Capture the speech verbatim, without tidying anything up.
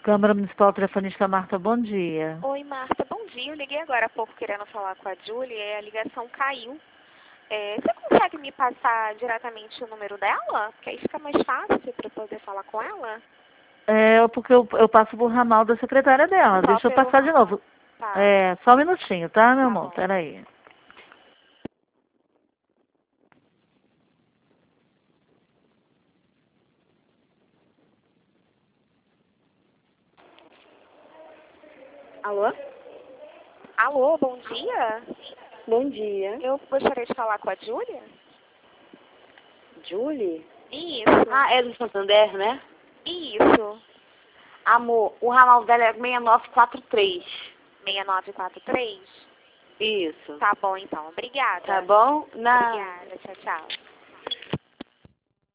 Câmara Municipal Telefonista Marta, bom dia. Oi, Marta, bom dia. Eu liguei agora há pouco querendo falar com a Júlia e a ligação caiu. É, você consegue me passar diretamente o número dela? Porque aí fica mais fácil para poder falar com ela. É, porque eu, eu passo por ramal da secretária dela. Só Deixa eu pelo passar de ramal. novo. Tá, É, só um minutinho, tá, meu tá amor? bom. Peraí. Alô? Alô, bom dia. Bom dia. Eu gostaria de falar com a Júlia. Julie? Isso. Ah, é do Santander, né? Isso. Amor, o ramal dela é seis nove quatro três. seis nove quatro três? Isso. Tá bom, então. Obrigada. Tá bom? Na... Obrigada. Tchau, tchau.